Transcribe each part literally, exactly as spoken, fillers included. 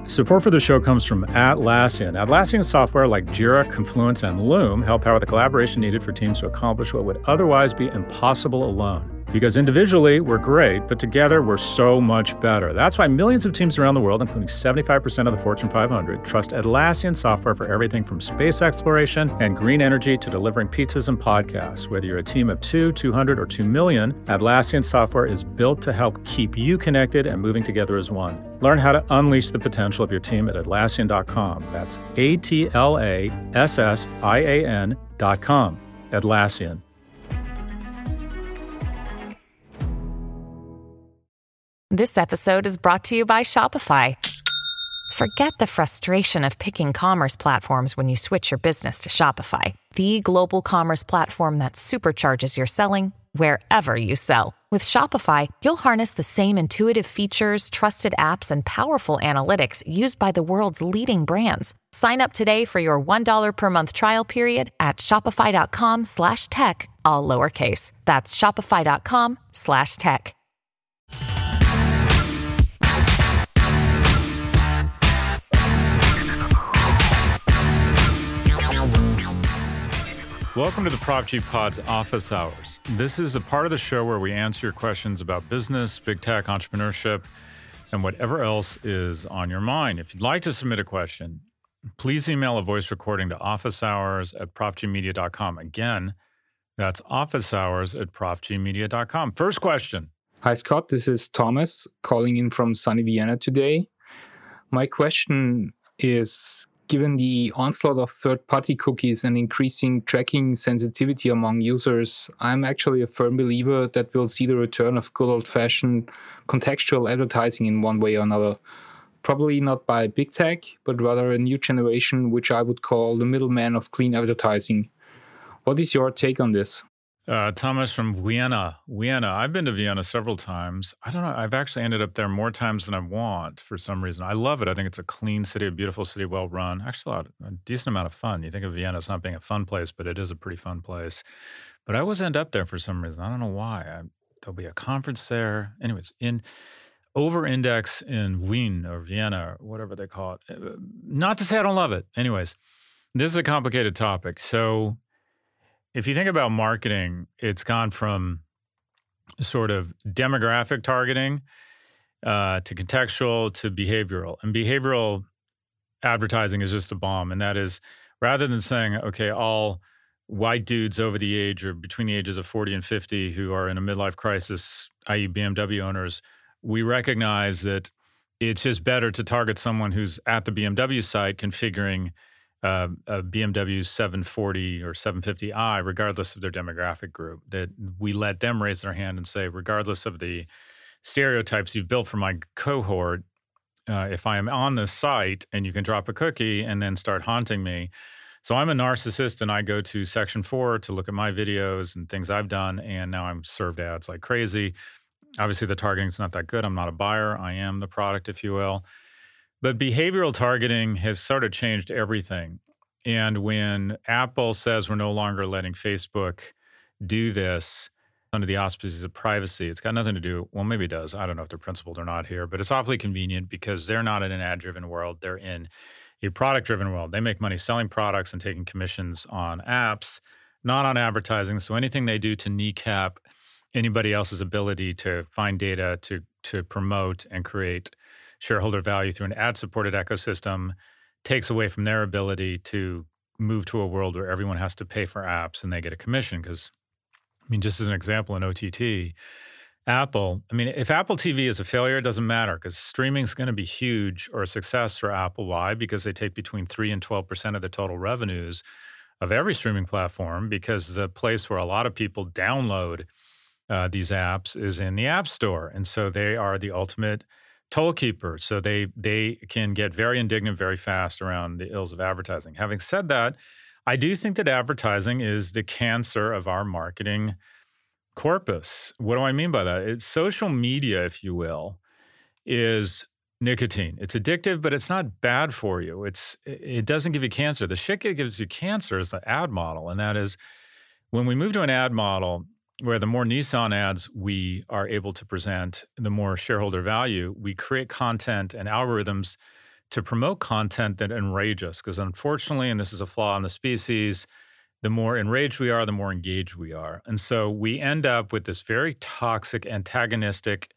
Support for the show comes from Atlassian. Atlassian software like Jira, Confluence, and Loom help power the collaboration needed for teams to accomplish what would otherwise be impossible alone. Because individually, we're great, but together, we're so much better. That's why millions of teams around the world, including seventy-five percent of the Fortune five hundred, trust Atlassian software for everything from space exploration and green energy to delivering pizzas and podcasts. Whether you're a team of two, two hundred, or two million, Atlassian software is built to help keep you connected and moving together as one. Learn how to unleash the potential of your team at Atlassian dot com. That's A T L A S S I A N dot com. Atlassian. This episode is brought to you by Shopify. Forget the frustration of picking commerce platforms when you switch your business to Shopify, the global commerce platform that supercharges your selling wherever you sell. With Shopify, you'll harness the same intuitive features, trusted apps, and powerful analytics used by the world's leading brands. Sign up today for your one dollar per month trial period at shopify.com slash tech, all lowercase. That's shopify.com slash tech. Welcome to the Prop G Pod's Office Hours. This is a part of the show where we answer your questions about business, big tech, entrepreneurship, and whatever else is on your mind. If you'd like to submit a question, please email a voice recording to officehours at prop g media dot com. Again, that's officehours at prop g media dot com. First question. Hi, Scott. This is Thomas calling in from sunny Vienna today. My question is, given the onslaught of third-party cookies and increasing tracking sensitivity among users, I'm actually a firm believer that we'll see the return of good old-fashioned contextual advertising in one way or another. Probably not by big tech, but rather a new generation, which I would call the middleman of clean advertising. What is your take on this? Uh, Thomas from Vienna. Vienna. I've been to Vienna several times. I don't know. I've actually ended up there more times than I want for some reason. I love it. I think it's a clean city, a beautiful city, well run. Actually, a, lot, a decent amount of fun. You think of Vienna as not being a fun place, but it is a pretty fun place. But I always end up there for some reason. I don't know why. I, there'll be a conference there. Anyways, in over-index in Wien or Vienna or whatever they call it. Not to say I don't love it. Anyways, this is a complicated topic. So if you think about marketing, it's gone from sort of demographic targeting uh, to contextual to behavioral. And behavioral advertising is just a bomb. And that is, rather than saying, okay, all white dudes over the age or between the ages of forty and fifty who are in a midlife crisis, that is. B M W owners, we recognize that it's just better to target someone who's at the B M W site configuring Uh, a B M W seven forty or seven fifty i, regardless of their demographic group, that we let them raise their hand and say, regardless of the stereotypes you've built for my cohort, uh, if I am on this site and you can drop a cookie and then start haunting me. So I'm a narcissist and I go to section four to look at my videos and things I've done, and now I'm served ads like crazy. Obviously, the targeting's not that good. I'm not a buyer. I am the product, if you will. But behavioral targeting has sort of changed everything. And when Apple says we're no longer letting Facebook do this under the auspices of privacy, it's got nothing to do, well, maybe it does. I don't know if they're principled or not here, but it's awfully convenient because they're not in an ad-driven world. They're in a product-driven world. They make money selling products and taking commissions on apps, not on advertising. So anything they do to kneecap anybody else's ability to find data, to, to promote and create shareholder value through an ad-supported ecosystem takes away from their ability to move to a world where everyone has to pay for apps and they get a commission. Because, I mean, just as an example, in O T T, Apple, I mean, if Apple T V is a failure, it doesn't matter because streaming is going to be huge or a success for Apple. Why? Because they take between three and twelve percent of the total revenues of every streaming platform, because the place where a lot of people download uh, these apps is in the App Store. And so they are the ultimate toll keeper. So they they can get very indignant very fast around the ills of advertising. Having said that, I do think that advertising is the cancer of our marketing corpus. What do I mean by that? It's social media, if you will, is nicotine. It's addictive, but it's not bad for you. It's it doesn't give you cancer. The shit that gives you cancer is the ad model. And that is when we move to an ad model where the more Nissan ads we are able to present, the more shareholder value, we create content and algorithms to promote content that enrage us. Because unfortunately, and this is a flaw in the species, the more enraged we are, the more engaged we are. And so we end up with this very toxic, antagonistic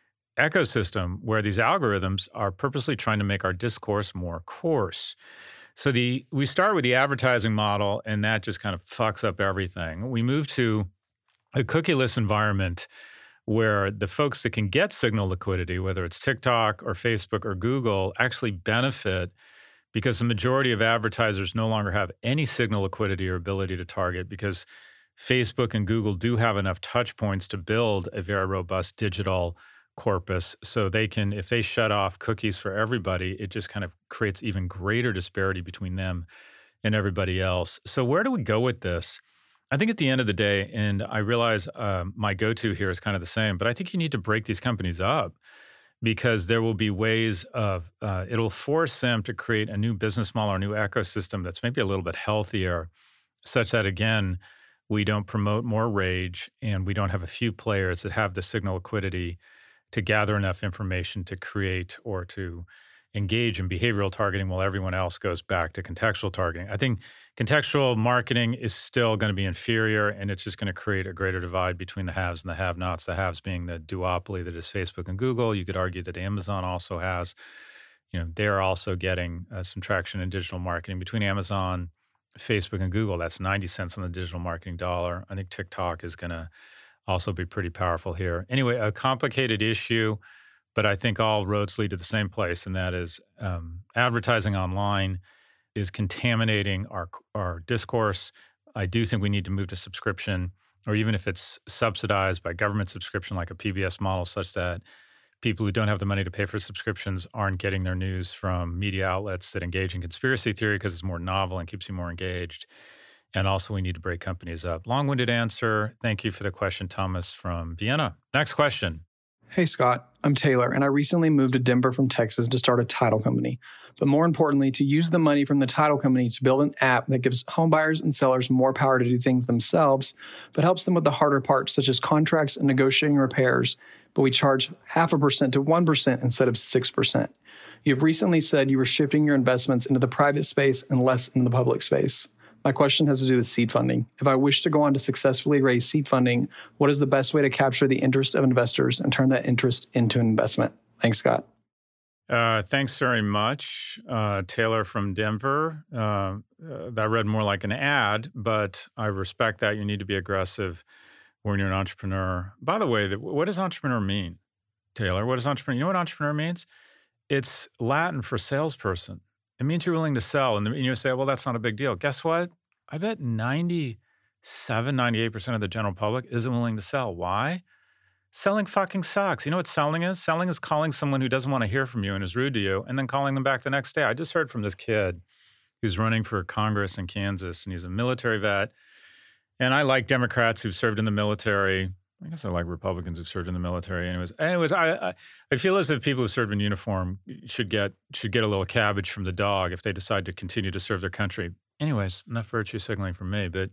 ecosystem where these algorithms are purposely trying to make our discourse more coarse. So the we start with the advertising model, and that just kind of fucks up everything. We move to a cookieless environment where the folks that can get signal liquidity, whether it's TikTok or Facebook or Google, actually benefit because the majority of advertisers no longer have any signal liquidity or ability to target because Facebook and Google do have enough touch points to build a very robust digital corpus. So they can, if they shut off cookies for everybody, it just kind of creates even greater disparity between them and everybody else. So where do we go with this? I think at the end of the day, and I realize uh, my go-to here is kind of the same, but I think you need to break these companies up because there will be ways of, uh, it'll force them to create a new business model or a new ecosystem that's maybe a little bit healthier, such that, again, we don't promote more rage and we don't have a few players that have the signal liquidity to gather enough information to create or to engage in behavioral targeting while everyone else goes back to contextual targeting. I think contextual marketing is still going to be inferior, and it's just going to create a greater divide between the haves and the have-nots, the haves being the duopoly that is Facebook and Google. You could argue that Amazon also has, you know, they're also getting uh, some traction in digital marketing. Between Amazon, Facebook, and Google, that's ninety cents on the digital marketing dollar. I think TikTok is going to also be pretty powerful here. Anyway, a complicated issue, but I think all roads lead to the same place, and that is um, advertising online is contaminating our our discourse. I do think we need to move to subscription, or even if it's subsidized by government subscription, like a P B S model, such that people who don't have the money to pay for subscriptions aren't getting their news from media outlets that engage in conspiracy theory because it's more novel and keeps you more engaged. And also, we need to break companies up. Long-winded answer. Thank you for the question, Thomas from Vienna. Next question. Hey, Scott. I'm Taylor, and I recently moved to Denver from Texas to start a title company. But more importantly, to use the money from the title company to build an app that gives homebuyers and sellers more power to do things themselves, but helps them with the harder parts, such as contracts and negotiating repairs. But we charge half a percent to one percent instead of six percent. You've recently said you were shifting your investments into the private space and less into the public space. My question has to do with seed funding. If I wish to go on to successfully raise seed funding, what is the best way to capture the interest of investors and turn that interest into an investment? Thanks, Scott. Uh, thanks very much, uh, Taylor from Denver. Uh, uh, that read more like an ad, but I respect that. You need to be aggressive when you're an entrepreneur. By the way, the, what does entrepreneur mean, Taylor? What does entrepreneur? You know what entrepreneur means? It's Latin for salesperson. It means you're willing to sell. And you say, well, that's not a big deal. Guess what? I bet ninety-seven, ninety-eight percent of the general public isn't willing to sell. Why? Selling fucking sucks. You know what selling is? Selling is calling someone who doesn't want to hear from you and is rude to you and then calling them back the next day. I just heard from this kid who's running for Congress in Kansas, and he's a military vet. And I like Democrats who've served in the military. I guess I like Republicans who've served in the military. Anyways, anyways, I, I I feel as if people who serve in uniform should get should get a little cabbage from the dog if they decide to continue to serve their country. Anyways, enough virtue signaling from me. But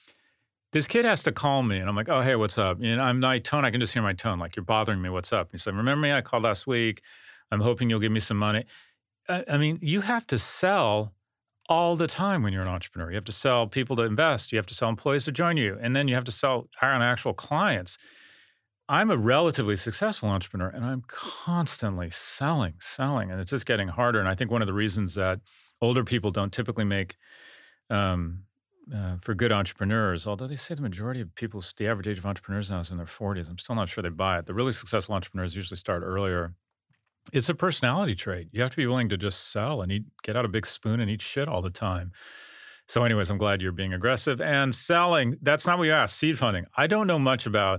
this kid has to call me, and I'm like, oh, hey, what's up? And I'm my tone, I can just hear my tone, like, you're bothering me, what's up? And he said, remember me? I called last week. I'm hoping you'll give me some money. I, I mean, you have to sell all the time when you're an entrepreneur. You have to sell people to invest. You have to sell employees to join you. And then you have to sell on actual clients. I'm a relatively successful entrepreneur, and I'm constantly selling, selling, and it's just getting harder. And I think one of the reasons that older people don't typically make um, uh, for good entrepreneurs, although they say the majority of people, the average age of entrepreneurs now is in their forties. I'm still not sure they buy it. The really successful entrepreneurs usually start earlier. It's a personality trait. You have to be willing to just sell and eat, get out a big spoon and eat shit all the time. So anyways, I'm glad you're being aggressive. And selling, that's not what you asked, seed funding. I don't know much about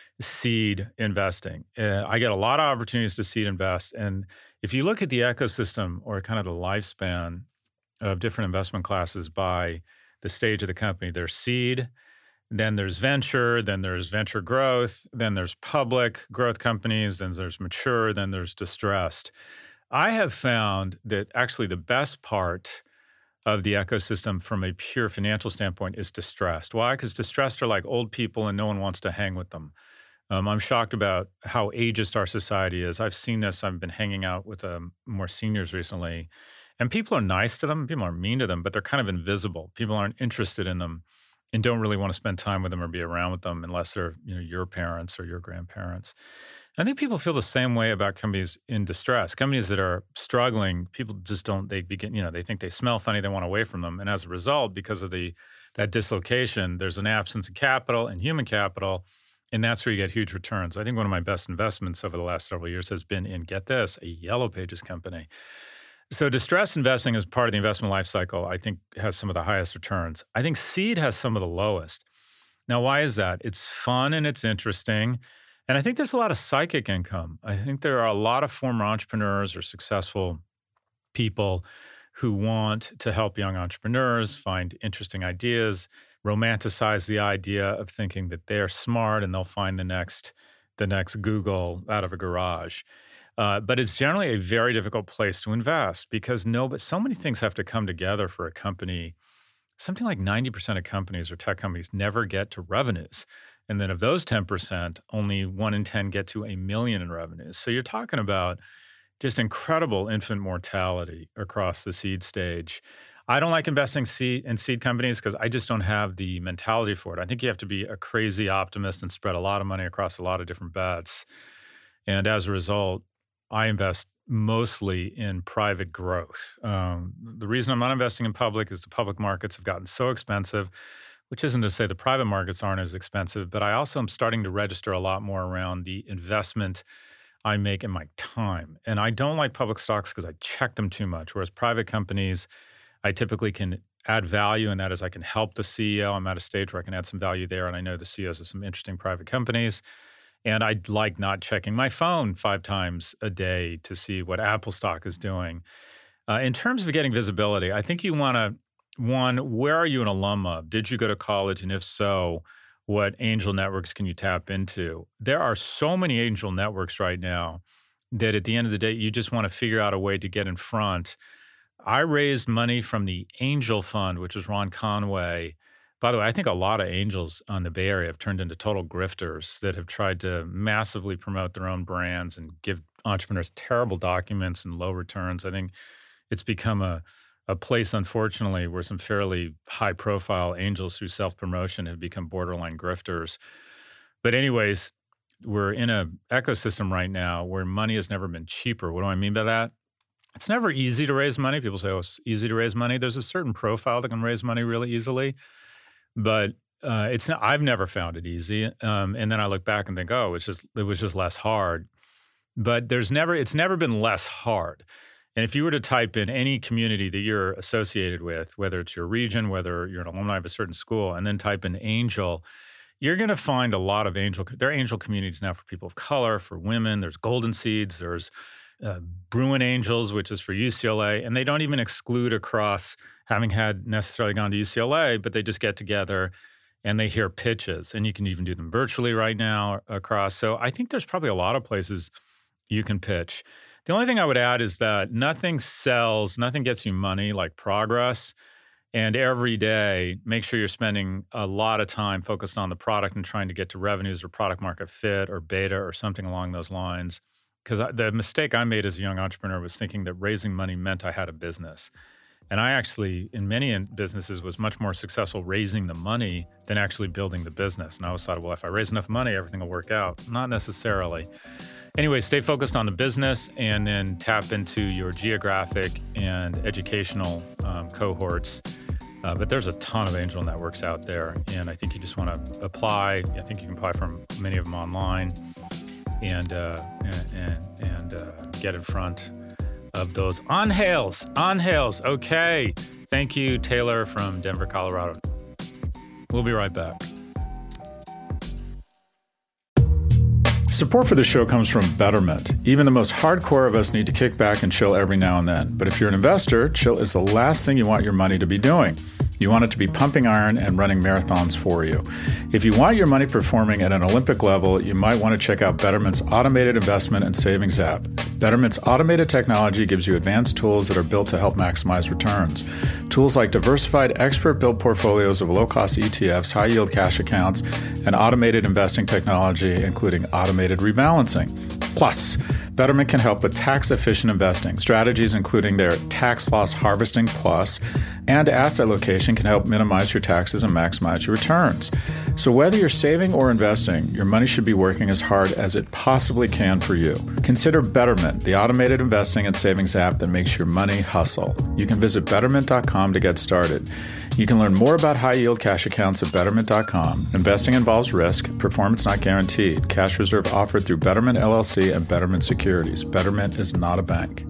seed investing. Uh, I get a lot of opportunities to seed invest. And if you look at the ecosystem or kind of the lifespan of different investment classes by the stage of the company, there's seed, then there's venture, then there's venture growth, then there's public growth companies, then there's mature, then there's distressed. I have found that actually the best part of the ecosystem from a pure financial standpoint is distressed. Why? Because distressed are like old people and no one wants to hang with them. Um, I'm shocked about how ageist our society is. I've seen this. I've been hanging out with um, more seniors recently, and people are nice to them. People aren't mean to them, but they're kind of invisible. People aren't interested in them and don't really want to spend time with them or be around with them unless they're, you know, your parents or your grandparents. I think people feel the same way about companies in distress. Companies that are struggling, people just don't, they begin, you know, they think they smell funny, they want away from them. And as a result, because of the that dislocation, there's an absence of capital and human capital, and that's where you get huge returns. I think one of my best investments over the last several years has been in, get this, a Yellow Pages company. So distress investing as part of the investment life cycle, I think, has some of the highest returns. I think seed has some of the lowest. Now, why is that? It's fun and it's interesting. And I think there's a lot of psychic income. I think there are a lot of former entrepreneurs or successful people who want to help young entrepreneurs find interesting ideas, romanticize the idea of thinking that they're smart and they'll find the next, the next Google out of a garage. Uh, but it's generally a very difficult place to invest because no, but so many things have to come together for a company. Something like ninety percent of companies or tech companies never get to revenues. And then of those ten percent, only one in ten get to a million in revenues. So you're talking about just incredible infant mortality across the seed stage. I don't like investing seed in seed companies because I just don't have the mentality for it. I think you have to be a crazy optimist and spread a lot of money across a lot of different bets. And as a result, I invest mostly in private growth. Um, the reason I'm not investing in public is the public markets have gotten so expensive, which isn't to say the private markets aren't as expensive, but I also am starting to register a lot more around the investment I make in my time. And I don't like public stocks because I check them too much, whereas private companies, I typically can add value, and that is I can help the C E O. I'm at a stage where I can add some value there, and I know the C E Os of some interesting private companies. And I like not checking my phone five times a day to see what Apple stock is doing. Uh, in terms of getting visibility, I think you want to, one, where are you an alum of? Did you go to college? And if so, what angel networks can you tap into? There are so many angel networks right now that at the end of the day, you just want to figure out a way to get in front. I raised money from the Angel Fund, which is Ron Conway. By the way, I think a lot of angels on the Bay Area have turned into total grifters that have tried to massively promote their own brands and give entrepreneurs terrible documents and low returns. I think it's become a, a place, unfortunately, where some fairly high-profile angels through self-promotion have become borderline grifters. But anyways, we're in an ecosystem right now where money has never been cheaper. What do I mean by that? It's never easy to raise money. People say, oh, it's easy to raise money. There's a certain profile that can raise money really easily. But uh, it's not, I've never found it easy. Um, and then I look back and think, oh, it's just, it was just less hard. But there's never, it's never been less hard. And if you were to type in any community that you're associated with, whether it's your region, whether you're an alumni of a certain school, and then type in angel, you're going to find a lot of angel, there are angel communities now for people of color, for women. There's Golden Seeds, there's uh, Bruin Angels, which is for U C L A. And they don't even exclude across having had necessarily gone to U C L A, but they just get together and they hear pitches. And you can even do them virtually right now across. So I think there's probably a lot of places you can pitch. The only thing I would add is that nothing sells, nothing gets you money like progress. And every day, make sure you're spending a lot of time focused on the product and trying to get to revenues or product market fit or beta or something along those lines. Because the mistake I made as a young entrepreneur was thinking that raising money meant I had a business. And I actually, in many businesses, was much more successful raising the money than actually building the business. And I always thought, well, if I raise enough money, everything will work out. Not necessarily. Anyway, stay focused on the business and then tap into your geographic and educational um, cohorts. Uh, but there's a ton of angel networks out there. And I think you just want to apply. I think you can apply from many of them online and, uh, and, and, and uh, get in front of those on-hails, on-hails. Okay. Thank you, Taylor from Denver, Colorado. We'll be right back. Support for the show comes from Betterment. Even the most hardcore of us need to kick back and chill every now and then. But if you're an investor, chill is the last thing you want your money to be doing. You want it to be pumping iron and running marathons for you. If you want your money performing at an Olympic level, you might want to check out Betterment's automated investment and savings app. Betterment's automated technology gives you advanced tools that are built to help maximize returns. Tools like diversified, expert-built portfolios of low-cost E T Fs, high-yield cash accounts, and automated investing technology, including automated rebalancing. Plus, Betterment can help with tax-efficient investing. Strategies including their Tax Loss Harvesting Plus and Asset Location can help minimize your taxes and maximize your returns. So whether you're saving or investing, your money should be working as hard as it possibly can for you. Consider Betterment, the automated investing and savings app that makes your money hustle. You can visit betterment dot com to get started. You can learn more about high-yield cash accounts at betterment dot com. Investing involves risk. Performance not guaranteed. Cash reserve offered through Betterment L L C and Betterment Securities. Betterment is not a bank.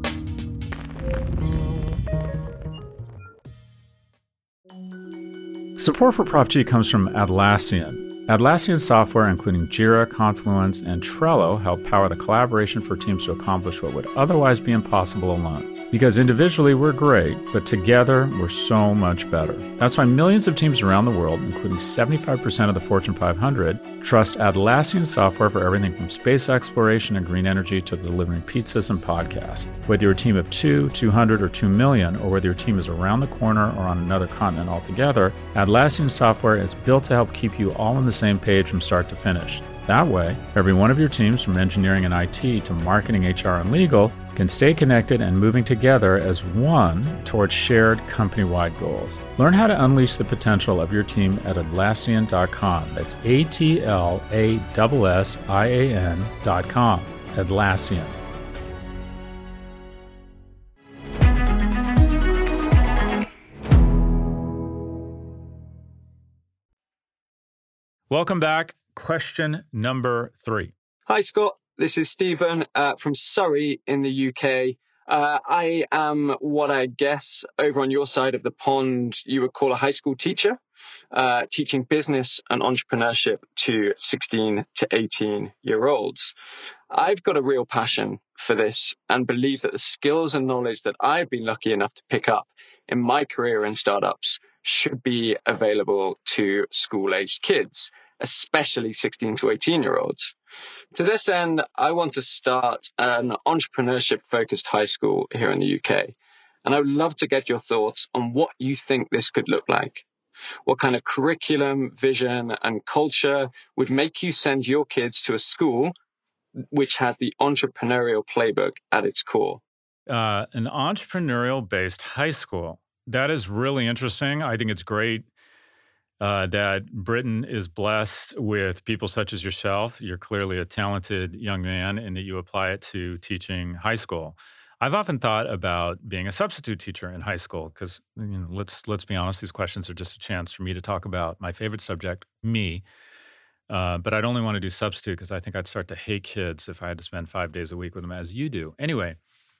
Support for Prof G comes from Atlassian. Atlassian software, including Jira, Confluence, and Trello, help power the collaboration for teams to accomplish what would otherwise be impossible alone. Because individually we're great, but together we're so much better. That's why millions of teams around the world, including seventy-five percent of the Fortune five hundred, trust Atlassian software for everything from space exploration and green energy to delivering pizzas and podcasts. Whether you're a team of two, two hundred, or two million, or whether your team is around the corner or on another continent altogether, Atlassian software is built to help keep you all on the same page from start to finish. That way, every one of your teams, from engineering and I T to marketing, H R, and legal, can stay connected and moving together as one towards shared company-wide goals. Learn how to unleash the potential of your team at Atlassian dot com. That's A T L A S S I A N dot com. Atlassian. Welcome back. Question number three. Hi, Scott. This is Stephen uh, from Surrey in the U K. Uh, I am what I guess over on your side of the pond you would call a high school teacher, uh, teaching business and entrepreneurship to sixteen to eighteen year olds. I've got a real passion for this and believe that the skills and knowledge that I've been lucky enough to pick up in my career in startups should be available to school-aged kids, especially sixteen to eighteen year olds. To this end, I want to start an entrepreneurship-focused high school here in the U K. And I would love to get your thoughts on what you think this could look like. What kind of curriculum, vision, and culture would make you send your kids to a school which has the entrepreneurial playbook at its core? Uh, an entrepreneurial-based high school. That is really interesting. I think it's great Uh, that Britain is blessed with people such as yourself. You're clearly a talented young man and that you apply it to teaching high school. I've often thought about being a substitute teacher in high school because, you know, let's let's be honest, these questions are just a chance for me to talk about my favorite subject, me. Uh, but I'd only want to do substitute because I think I'd start to hate kids if I had to spend five days a week with them as you do. Anyway,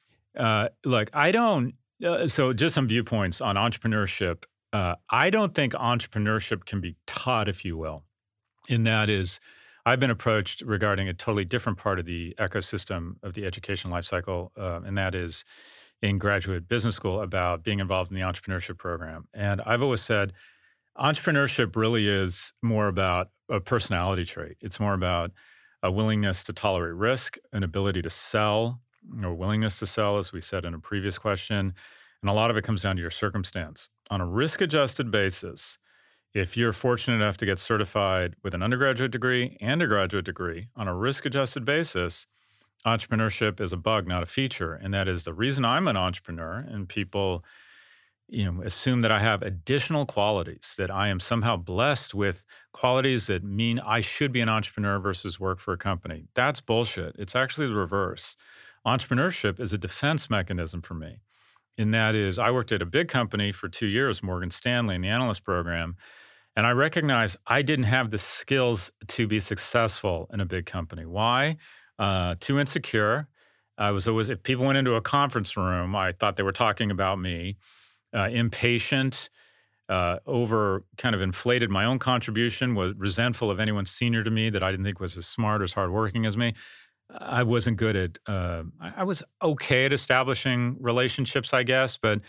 uh, look, I don't, uh, so just some viewpoints on entrepreneurship. Uh, I don't think entrepreneurship can be taught, if you will. And that is, I've been approached regarding a totally different part of the ecosystem of the education life cycle, uh, and that is in graduate business school about being involved in the entrepreneurship program. And I've always said entrepreneurship really is more about a personality trait. It's more about a willingness to tolerate risk, an ability to sell, or willingness to sell, as we said in a previous question. And a lot of it comes down to your circumstance. On a risk-adjusted basis, if you're fortunate enough to get certified with an undergraduate degree and a graduate degree, on a risk-adjusted basis, entrepreneurship is a bug, not a feature. And that is the reason I'm an entrepreneur, and people, you know, assume that I have additional qualities, that I am somehow blessed with qualities that mean I should be an entrepreneur versus work for a company. That's bullshit. It's actually the reverse. Entrepreneurship is a defense mechanism for me. And that is, I worked at a big company for two years, Morgan Stanley, in the analyst program, and I recognized I didn't have the skills to be successful in a big company. Why? Uh, too insecure. I was always, if people went into a conference room, I thought they were talking about me. Uh, impatient, uh, over kind of inflated my own contribution, was resentful of anyone senior to me that I didn't think was as smart or as hardworking as me. I wasn't good at, uh, I was okay at establishing relationships, I guess, but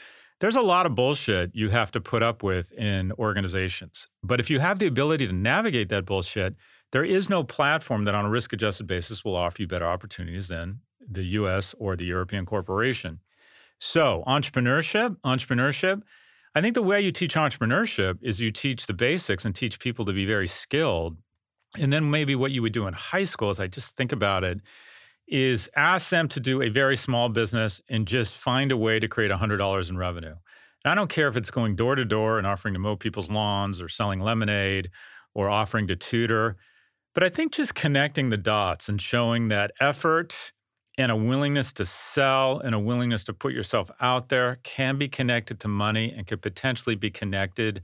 There's a lot of bullshit you have to put up with in organizations. But if you have the ability to navigate that bullshit, there is no platform that on a risk-adjusted basis will offer you better opportunities than the U S or the European corporation. So entrepreneurship, entrepreneurship, I think the way you teach entrepreneurship is you teach the basics and teach people to be very skilled. And then maybe what you would do in high school, as I just think about it, is ask them to do a very small business and just find a way to create one hundred dollars in revenue. And I don't care if it's going door to door and offering to mow people's lawns or selling lemonade or offering to tutor. But I think just connecting the dots and showing that effort and a willingness to sell and a willingness to put yourself out there can be connected to money and could potentially be connected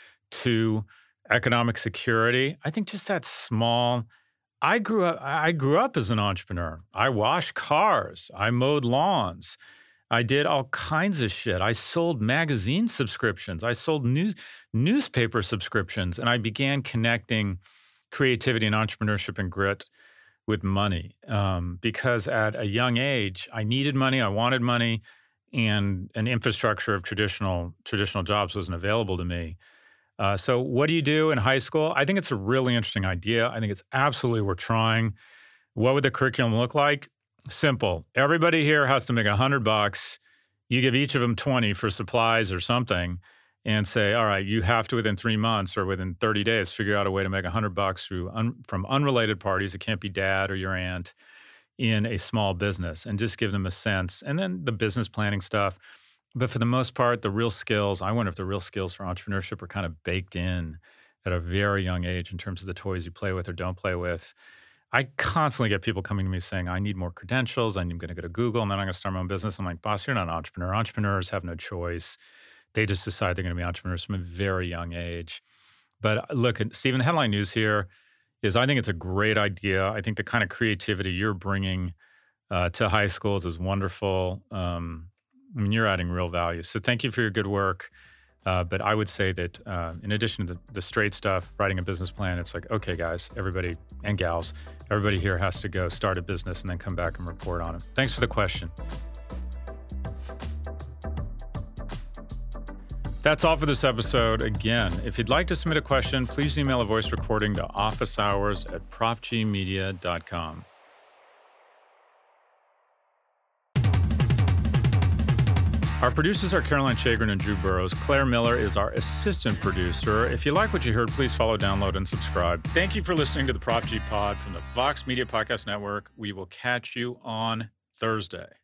to economic security. I think just that small. I grew up. I grew up as an entrepreneur. I washed cars. I mowed lawns. I did all kinds of shit. I sold magazine subscriptions. I sold news newspaper subscriptions, and I began connecting creativity and entrepreneurship and grit with money um, because at a young age, I needed money. I wanted money, and an infrastructure of traditional traditional jobs wasn't available to me. Uh, so what do you do in high school? I think it's a really interesting idea. I think it's absolutely worth trying. What would the curriculum look like? Simple. Everybody here has to make a hundred bucks. You give each of them twenty for supplies or something and say, all right, you have to within three months or within thirty days, figure out a way to make a hundred bucks through un- from unrelated parties. It can't be dad or your aunt in a small business, and just give them a sense. And then the business planning stuff. But for the most part, the real skills, I wonder if the real skills for entrepreneurship are kind of baked in at a very young age in terms of the toys you play with or don't play with. I constantly get people coming to me saying, I need more credentials. I'm going to go to Google and then I'm going to start my own business. I'm like, boss, you're not an entrepreneur. Entrepreneurs have no choice. They just decide they're going to be entrepreneurs from a very young age. But look, Stephen, the headline news here is I think it's a great idea. I think the kind of creativity you're bringing uh, to high schools is wonderful. Um, I mean, you're adding real value. So thank you for your good work. Uh, but I would say that uh, in addition to the, the straight stuff, writing a business plan, it's like, okay, guys, everybody and gals, everybody here has to go start a business and then come back and report on it. Thanks for the question. That's all for this episode. Again, if you'd like to submit a question, please email a voice recording to office hours at prop g media dot com. Our producers are Caroline Chagrin and Drew Burrows. Claire Miller is our assistant producer. If you like what you heard, please follow, download, and subscribe. Thank you for listening to the Prop G Pod from the Vox Media Podcast Network. We will catch you on Thursday.